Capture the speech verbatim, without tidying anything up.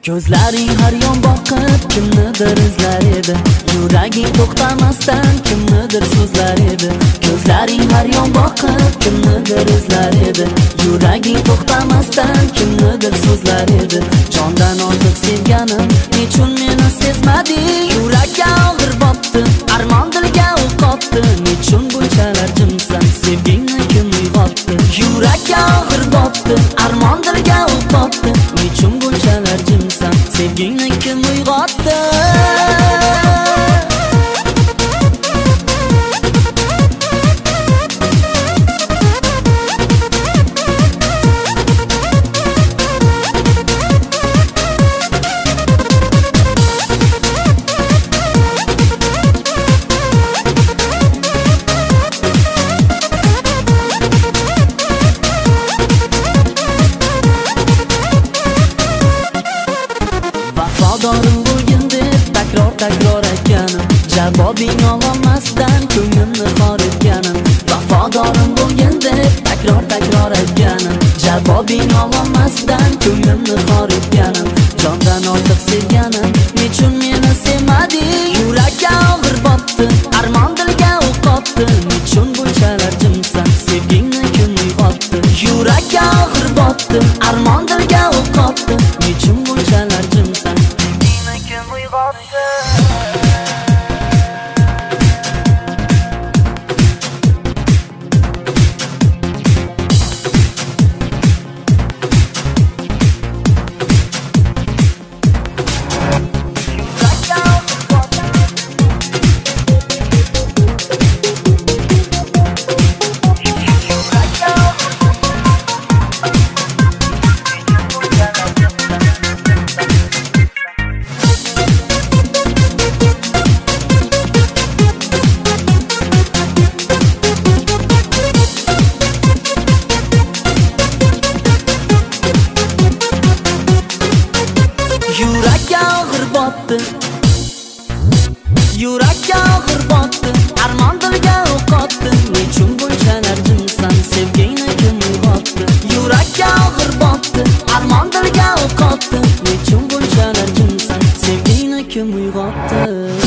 Ko'zlaring har yon boqib kimnidir izlar edi. Yuraging to'xtamasdan kimnidir so'zlar edi. Ko'zlaring har yon boqib kimnidir izlar edi. Yuraging to'xtamasdan kimnidir so'zlar edi. Jondan ortiq sevganim, nechun meni sezmading? Yurakka og'ir botdi, armon dilga o'q otdi. Nechun bunchalar jimsan, sevgingni kim uyg'otdi? Yurakka og'ir botdi, armon dilga o'q otdi. Nechun bunchalar jimsan, sevgingni kim uyg'otdi? Vafodorim bo'lgin deb takror takror aytganim, javobing ololmasdan ko'nglimni xor etganim. Vafodorim bo'lgin deb takror takror aytganim, javobing ololmasdan ko'nglimni xor etganim. Jondan ortiq sevganim, nechun meni sevmading? Yurakka og'ir botdi, armon dilga o'q otdi. Nechun bunchalar jimsan, sevgingni kim uyg'otdi? Yurakka og'ir botdi, armon dilga o'q otdi. Nechun bunchalar jimsan, sevgingni kim uyg'otdi? Yurakka og'ir botdi, yurakka og'ir botdi, armon dilga o'q otdi. Nechun bunchalar jimsan, sevgingni kim uyg'otdi? Yurakka og'ir botdi, armon dilga o'q otdi. Nechun bunchalar jimsan, sevgingni kim uyg'otdi?